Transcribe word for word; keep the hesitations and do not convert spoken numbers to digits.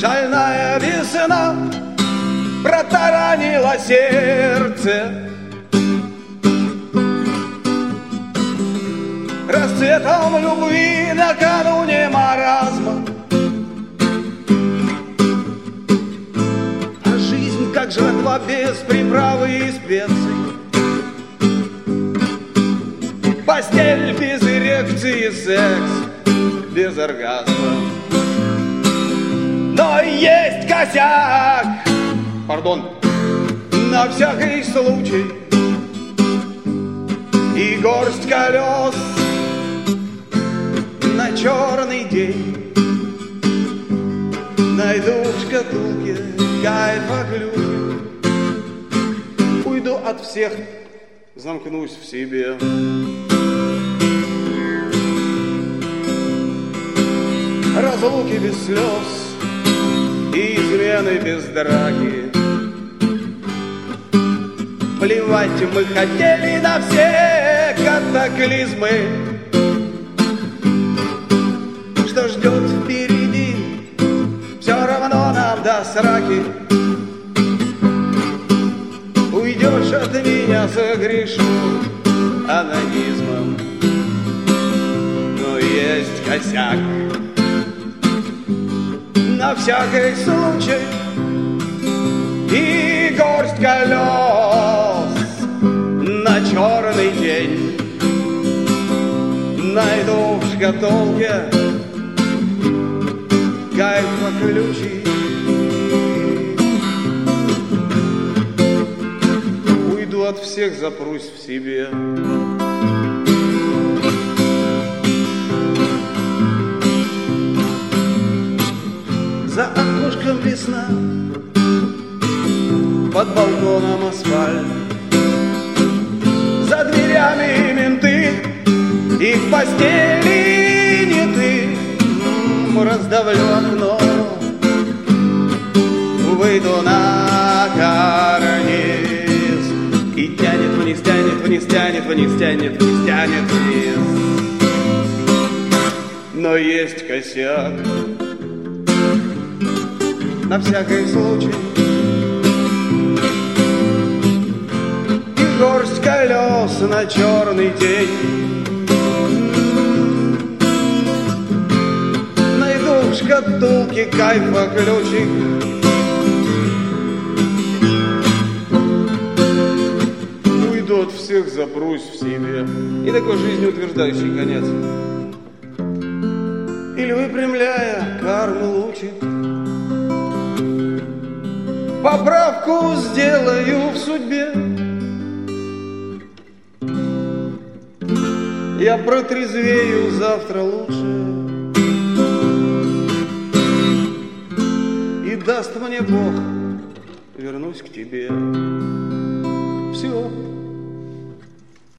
Шальная весна протаранила сердце расцветом любви накануне маразма. А жизнь как жратва без приправы и специй, постель без эрекции, секс без оргазма. Но есть косяк, пардон, на всякий случай, и горсть колес на черный день. Найду в шкатулке кайфа ключи, уйду от всех, замкнусь в себе. Разлуки без слез и измены без драки. Плевать мы хотели на все катаклизмы. Что ждет впереди, все равно нам до сраки. Уйдешь от меня, согрешу анонизмом. Но есть косяк, на всякий случай, и горсть колес на черный день. Найду в шкатулке кайфа ключи, уйду от всех, запрусь в себе. За окошком весна, под балконом асфальт, за дверями менты, и в постели не ты. Раздавлю окно, выйду на карниз, и тянет вниз, тянет вниз, тянет вниз, тянет вниз, тянет вниз. Но есть косяк, на всякий случай, и горсть колес на черный день. Найду в шкатулке кайфа ключик, уйду от всех, запрусь в себе. И такой жизнеутверждающий конец. Или выпрямляя карму лучик, поправку сделаю в судьбе. Я протрезвею завтра лучше, и даст мне Бог, вернусь к тебе. Все.